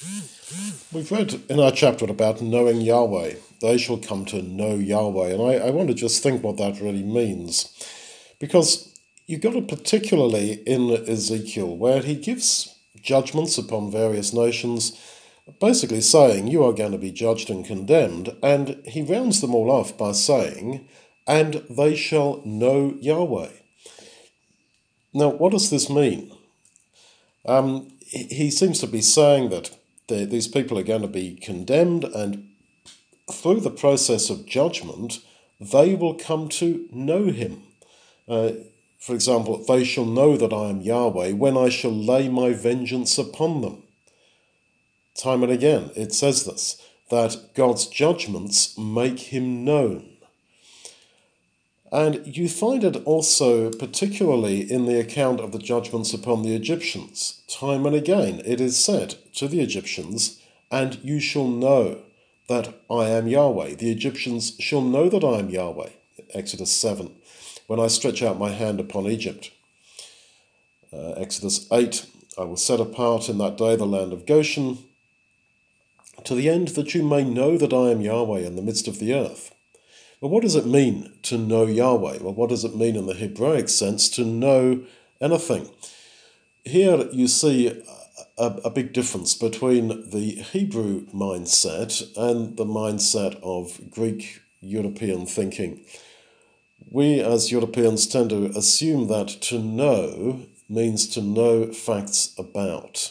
We've read in our chapter about knowing Yahweh. They shall come to know Yahweh. And I want to just think what that really means. Because you got it particularly in Ezekiel, where he gives judgments upon various nations, basically saying, you are going to be judged and condemned. And he rounds them all off by saying, and they shall know Yahweh. Now, what does this mean? He seems to be saying that these people are going to be condemned, and through the process of judgment, they will come to know him. For example, they shall know that I am Yahweh when I shall lay my vengeance upon them. Time and again, it says this, that God's judgments make him known. And you find it also particularly in the account of the judgments upon the Egyptians. Time and again it is said to the Egyptians, and you shall know that I am Yahweh. The Egyptians shall know that I am Yahweh. Exodus 7, when I stretch out my hand upon Egypt. Exodus 8, I will set apart in that day the land of Goshen, to the end that you may know that I am Yahweh in the midst of the earth. Well, what does it mean to know Yahweh? Well, what does it mean in the Hebraic sense to know anything? Here you see a big difference between the Hebrew mindset and the mindset of Greek European thinking. We as Europeans tend to assume that to know means to know facts about.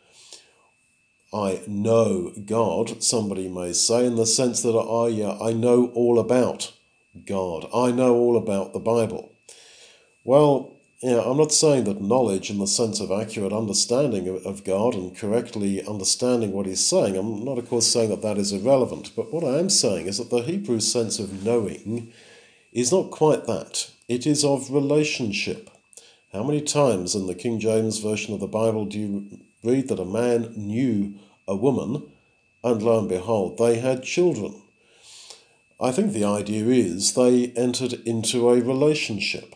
I know God, somebody may say, in the sense that I know all about God. I know all about the Bible. Well, I'm not saying that knowledge in the sense of accurate understanding of God and correctly understanding what he's saying, I'm not, of course, saying that that is irrelevant. But what I am saying is that the Hebrew sense of knowing is not quite that. It is of relationship. How many times in the King James Version of the Bible do you read that a man knew a woman, and lo and behold, they had children? I think the idea is they entered into a relationship.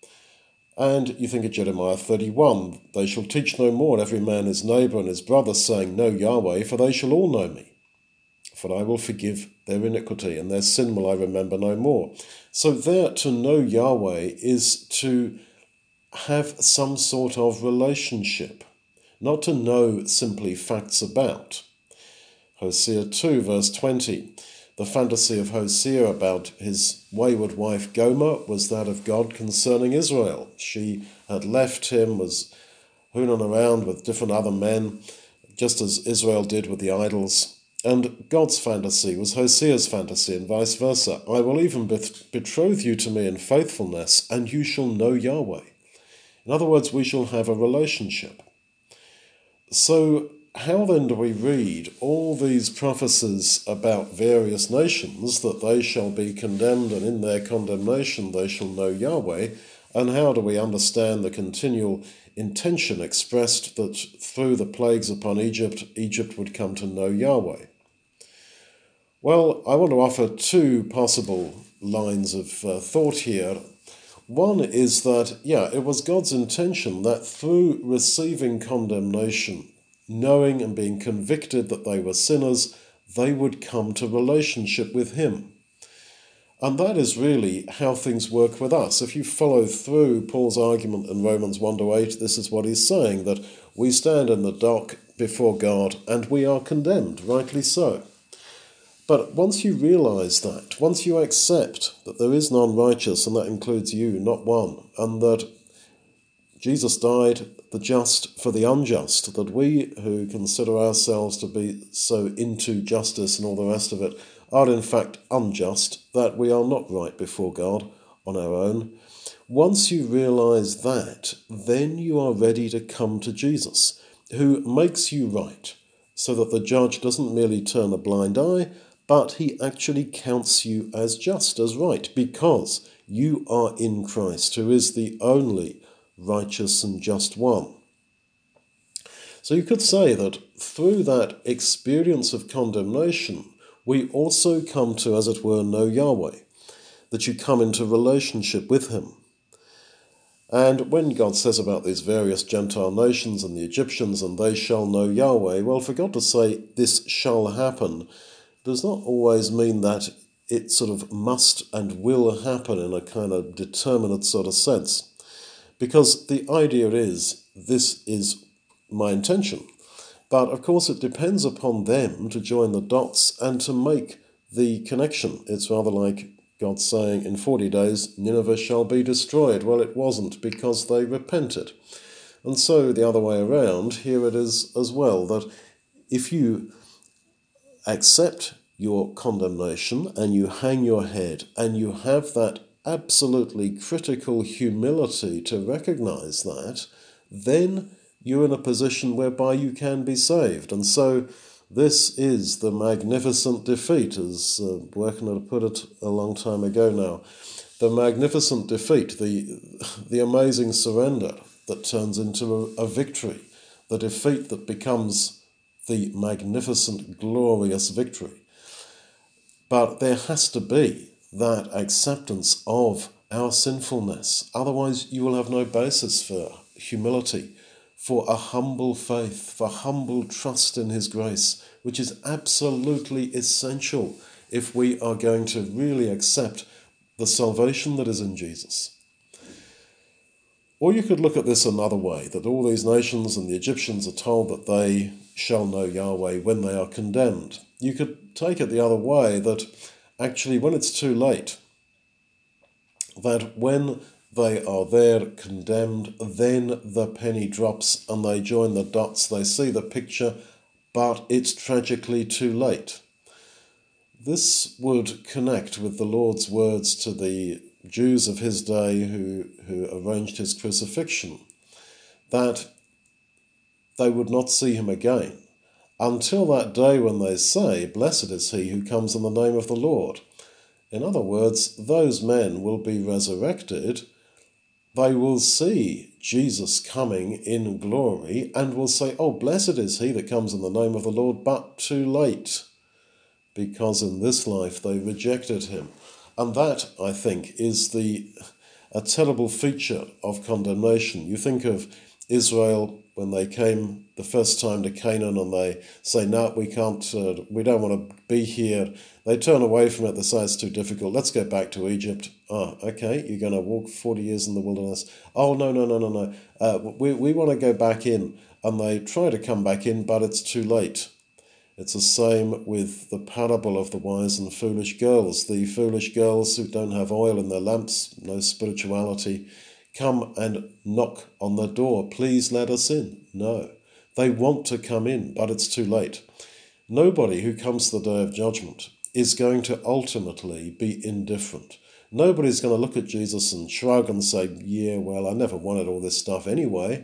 And you think of Jeremiah 31, they shall teach no more every man his neighbour and his brother, saying, Know Yahweh, for they shall all know me. For I will forgive their iniquity, and their sin will I remember no more. So there, to know Yahweh is to have some sort of relationship, not to know simply facts about. Hosea 2 verse 20. The fantasy of Hosea about his wayward wife Gomer was that of God concerning Israel. She had left him, was hooning around with different other men, just as Israel did with the idols. And God's fantasy was Hosea's fantasy, and vice versa. I will even betroth you to me in faithfulness, and you shall know Yahweh. In other words, we shall have a relationship. So how then do we read all these prophecies about various nations, that they shall be condemned, and in their condemnation they shall know Yahweh, and how do we understand the continual intention expressed that through the plagues upon Egypt, Egypt would come to know Yahweh? Well, I want to offer two possible lines of thought here. One is that, it was God's intention that through receiving condemnation, knowing and being convicted that they were sinners, they would come to relationship with him. And that is really how things work with us. If you follow through Paul's argument in Romans 1-8, this is what he's saying, that we stand in the dock before God and we are condemned, rightly so. But once you realize that, once you accept that there is none righteous, and that includes you, not one, and that Jesus died, the just for the unjust, that we who consider ourselves to be so into justice and all the rest of it are in fact unjust, that we are not right before God on our own. Once you realize that, then you are ready to come to Jesus, who makes you right, so that the judge doesn't merely turn a blind eye, but he actually counts you as just, as right, because you are in Christ, who is the only righteous and just one. So you could say that through that experience of condemnation, we also come to, as it were, know Yahweh, that you come into relationship with him. And when God says about these various Gentile nations and the Egyptians, and they shall know Yahweh, well, for God to say this shall happen does not always mean that it sort of must and will happen in a kind of determinate sort of sense. Because the idea is, this is my intention. But of course it depends upon them to join the dots and to make the connection. It's rather like God saying, in 40 days Nineveh shall be destroyed. Well, it wasn't, because they repented. And so the other way around, here it is as well, that if you accept your condemnation and you hang your head and you have that absolutely critical humility to recognize that, then you're in a position whereby you can be saved. And so this is the magnificent defeat, as Buechner put it a long time ago now. The magnificent defeat, the amazing surrender that turns into a victory, the defeat that becomes the magnificent, glorious victory. But there has to be that acceptance of our sinfulness. Otherwise, you will have no basis for humility, for a humble faith, for humble trust in His grace, which is absolutely essential if we are going to really accept the salvation that is in Jesus. Or you could look at this another way, that all these nations and the Egyptians are told that they shall know Yahweh when they are condemned. You could take it the other way, that actually when it's too late, that when they are there condemned, then the penny drops and they join the dots, they see the picture, but it's tragically too late. This would connect with the Lord's words to the Jews of his day who arranged his crucifixion, that they would not see him again until that day when they say, "Blessed is he who comes in the name of the Lord." In other words, those men will be resurrected. They will see Jesus coming in glory and will say, "Oh, blessed is he that comes in the name of the Lord," but too late, because in this life they rejected him. And that, I think, is a terrible feature of condemnation. You think of Israel when they came the first time to Canaan and they say, "No, we can't, we don't want to be here." They turn away from it, they say it's too difficult, let's go back to Egypt. "Oh, okay, you're going to walk 40 years in the wilderness." "Oh, no. We want to go back in." And they try to come back in, but it's too late. It's the same with the parable of the wise and foolish girls. The foolish girls who don't have oil in their lamps, no spirituality, come and knock on the door. "Please let us in." No. They want to come in, but it's too late. Nobody who comes to the day of judgment is going to ultimately be indifferent. Nobody's going to look at Jesus and shrug and say, "Yeah, well, I never wanted all this stuff anyway."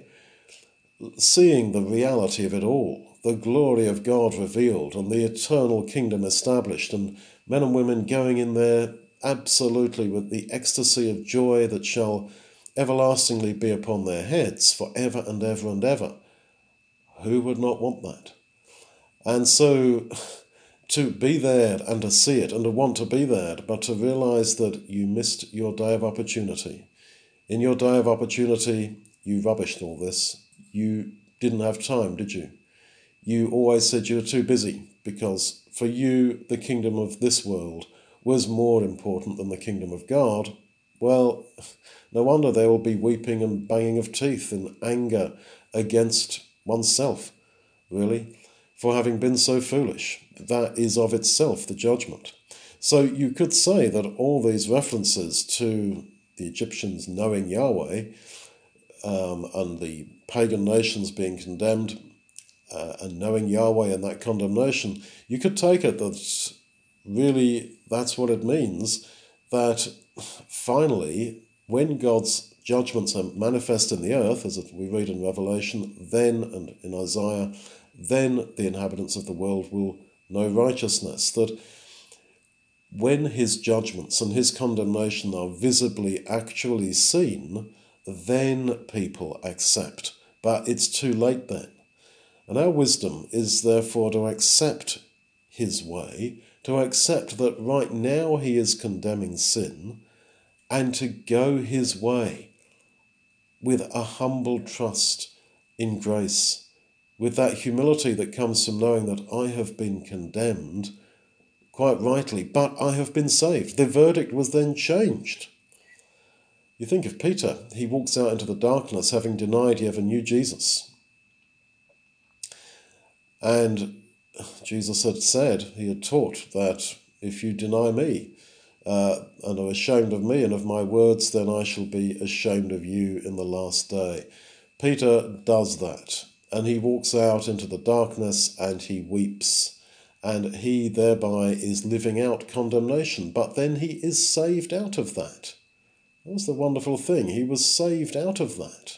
Seeing the reality of it all, the glory of God revealed and the eternal kingdom established, and men and women going in there absolutely with the ecstasy of joy that shall everlastingly be upon their heads forever and ever and ever. Who would not want that? And so to be there and to see it and to want to be there, but to realize that you missed your day of opportunity. In your day of opportunity, you rubbished all this. You didn't have time, did you? You always said you were too busy, because for you, the kingdom of this world was more important than the kingdom of God. Well, no wonder there will be weeping and banging of teeth in anger against oneself, really, for having been so foolish. That is of itself the judgment. So you could say that all these references to the Egyptians knowing Yahweh and the pagan nations being condemned and knowing Yahweh and that condemnation, you could take it that really that's what it means, that finally, when God's judgments are manifest in the earth, as we read in Revelation, then, and in Isaiah, then the inhabitants of the world will know righteousness. That when his judgments and his condemnation are visibly actually seen, then people accept. But it's too late then. And our wisdom is therefore to accept his way, to accept that right now he is condemning sin, and to go his way. with a humble trust in grace, with that humility that comes from knowing that I have been condemned, quite rightly, but I have been saved. The verdict was then changed. You think of Peter, he walks out into the darkness having denied he ever knew Jesus. And Jesus had said, he had taught that if you deny me and are ashamed of me and of my words, then I shall be ashamed of you in the last day. Peter does that, and he walks out into the darkness and he weeps, and he thereby is living out condemnation, but then he is saved out of that. That was the wonderful thing. He was saved out of that.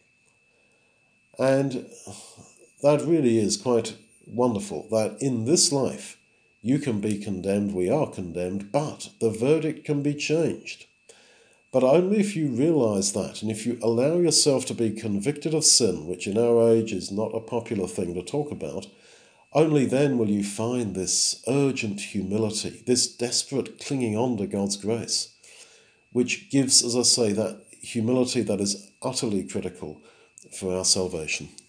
And that really is quite wonderful, that in this life you can be condemned, we are condemned, but the verdict can be changed. But only if you realise that, and if you allow yourself to be convicted of sin, which in our age is not a popular thing to talk about, only then will you find this urgent humility, this desperate clinging on to God's grace, which gives, as I say, that humility that is utterly critical for our salvation.